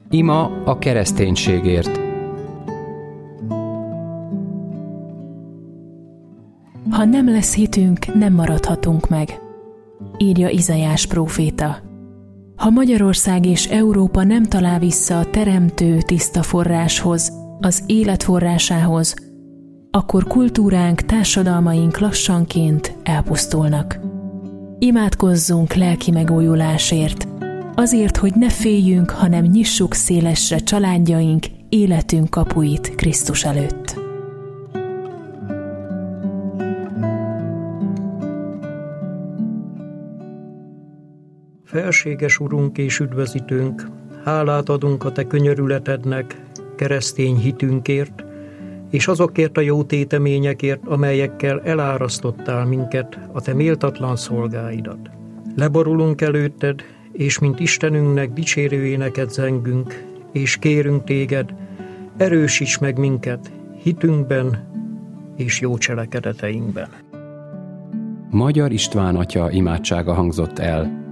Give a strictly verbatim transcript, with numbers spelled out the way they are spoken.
Ima a kereszténységért. Ha nem lesz hitünk, nem maradhatunk meg, írja Izaiás próféta. Ha Magyarország és Európa nem talál vissza a teremtő tiszta forráshoz, az élet forrásához, akkor kultúránk, társadalmaink lassanként elpusztulnak. Imádkozzunk lelki megújulásért, azért, hogy ne féljünk, hanem nyissuk szélesre családjaink, életünk kapuit Krisztus előtt. Felséges Urunk és Üdvözítőnk, hálát adunk a Te könyörületednek, keresztény hitünkért, és azokért a jó téteményekért, amelyekkel elárasztottál minket, a Te méltatlan szolgáidat. Leborulunk előtted, és mint Istenünknek dicsérő éneket zengünk, és kérünk Téged, erősíts meg minket hitünkben és jó cselekedeteinkben. Magyar István atya imádsága hangzott el.